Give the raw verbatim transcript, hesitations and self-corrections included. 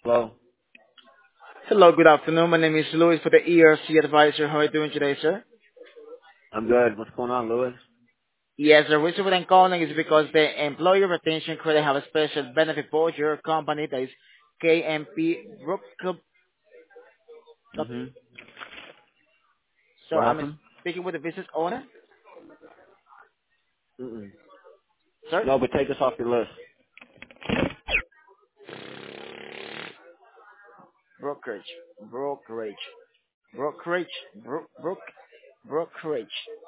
Hello. Hello, good afternoon. My name is Louis for the E R C advisor. How are you doing today, sir? I'm good. What's going on, Louis? Yes, the reason why I'm calling is because the employee retention credit have a special benefit for your company that is K M P Brook. hmm So What I'm happened? speaking with the business owner, Mm-mm. sir. No, but take us off your list. Brokerage, brokerage, brokerage, bro- brook, brokerage.